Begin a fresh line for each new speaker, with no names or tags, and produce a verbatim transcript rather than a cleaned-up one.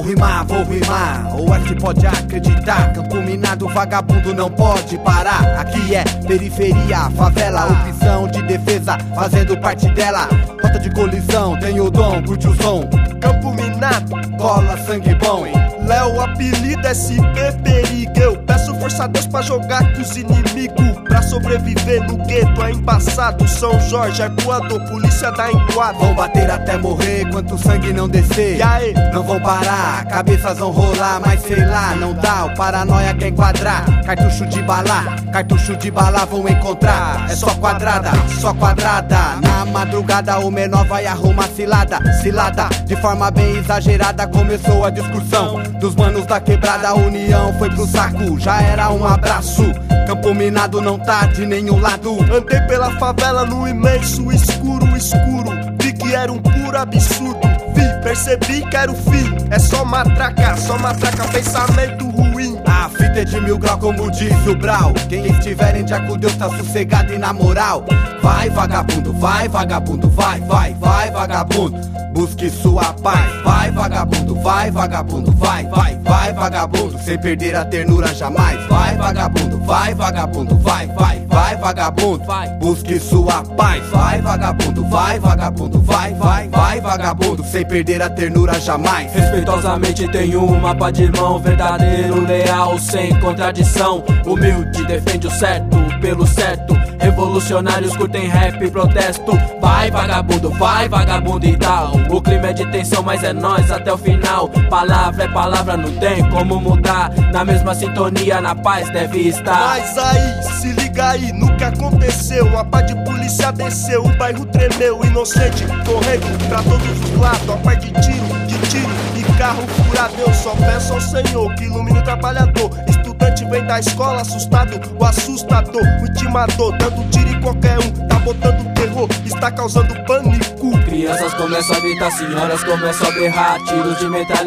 rimar, vou rimar, ou é que pode acreditar. Campo minado, vagabundo não pode parar. Aqui é periferia, favela, opção de defesa, fazendo parte dela. Rota de colisão, tem o dom, curte o som.
Campo minado,
cola sangue bom, hein?
Léo, apelido S P Perigo. Eu peço força a Deus pra jogar com os inimigos. Pra sobreviver no gueto é embaçado. São Jorge, arpoador, polícia da enquadra.
Vão bater até morrer, quanto sangue não descer.
E aí?
Não vão parar, cabeças vão rolar. Mas sei lá, não dá, o paranoia quer enquadrar. Cartucho de bala, cartucho de bala vão encontrar. É só quadrada, só quadrada. Na madrugada o menor vai arrumar cilada. Cilada, de forma bem exagerada começou a discussão dos manos da quebrada, a união foi pro saco, já era um abraço. Campo minado não tá de nenhum lado.
Andei pela favela no imenso escuro, escuro. Vi que era um puro absurdo. Vi, percebi que era o fim. É só matraca, só matraca, pensamento ruim.
A fita é de mil grau, como diz o Brau. Quem estiver em dia com Deus tá sossegado e na moral. Vai vagabundo, vai vagabundo, vai, vai, vai vagabundo. Busque sua paz, vai vagabundo, vai vagabundo, vai, vai, vai vagabundo, sem perder a ternura jamais. Vai vagabundo, vai vagabundo, vai, vai, vai vagabundo, vai. Busque sua paz, vai vagabundo, vai vagabundo, vai, vai, vai vagabundo, sem perder a ternura jamais.
Respeitosamente tenho um mapa de mão, verdadeiro, leal, sem contradição. Humilde, defende o certo pelo certo. Revolucionários curtem rap e protesto. Vai vagabundo, vai vagabundo e tal. O clima é de tensão, mas é nós até o final. Palavra é palavra, não tem como mudar. Na mesma sintonia, na paz deve estar.
Mas aí, se liga aí, nunca aconteceu. Uma pá de polícia desceu, o bairro tremeu. Inocente, correndo pra todos os lados. A par de tiro, de tiro e carro furado. Eu só peço ao Senhor que ilumine o trabalhador. Estudante vem da escola assustado, o assustador, o intimador, dando tiro em qualquer um, tá botando terror, está causando pânico.
Crianças começam a gritar, senhoras começam a berrar. Tiros de metralha